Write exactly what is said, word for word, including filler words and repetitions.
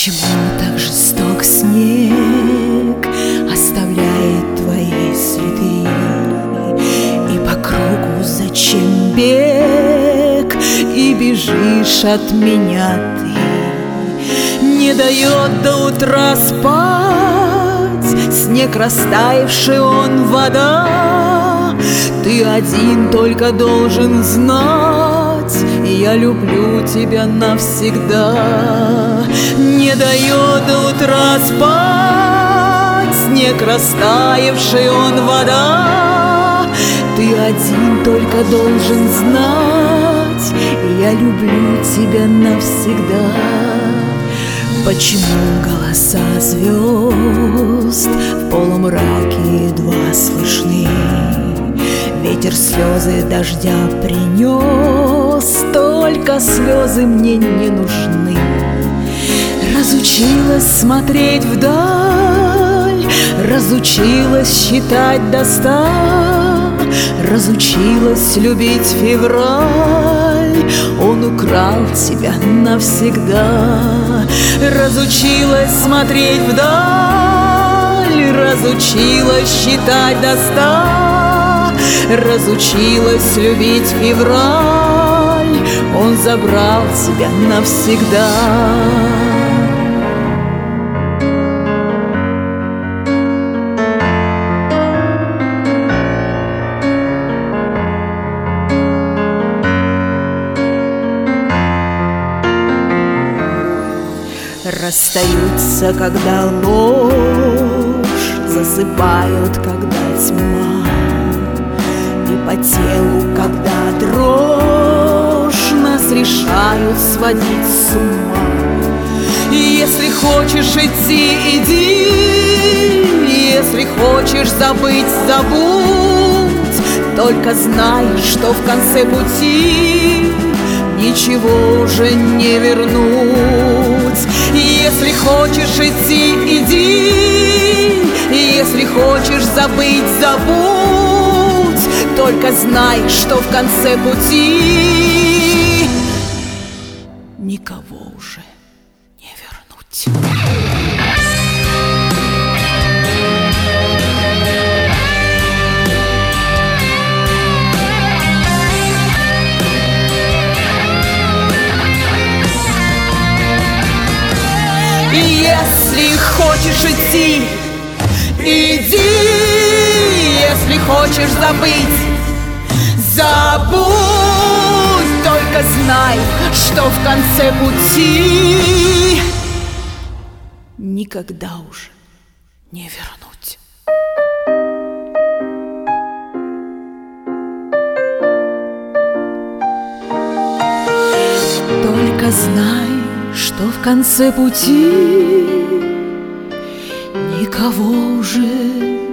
Почему так жесток снег оставляет твои следы? И по кругу зачем бег? И бежишь от меня ты. Не дает до утра спать снег, растаявший он вода. Ты один только должен знать, я люблю тебя навсегда. Не дает до утра спать снег, растаявший он вода. Ты один только должен знать, я люблю тебя навсегда. Почему голоса звезд в полумраке едва слышны? Ветер слезы дождя принес, только слезы мне не нужны. Разучилась смотреть вдаль, разучилась считать до ста, разучилась любить февраль, он украл тебя навсегда. Разучилась смотреть вдаль, разучилась считать до ста, разучилась любить февраль, он забрал тебя навсегда. Расстаются, когда ложь, засыпают, когда тьма, и по телу, когда дрожь, нас решают сводить с ума. И если хочешь идти, иди, если хочешь забыть, забудь, только знай, что в конце пути ничего уже не вернуть. Если хочешь идти, иди, если хочешь забыть, забудь, только знай, что в конце пути никого уже не вернуть. Если хочешь идти, иди, если хочешь забыть, забудь, только знай, что в конце пути никогда уже не вернуть. Только знай, что в конце пути никого уже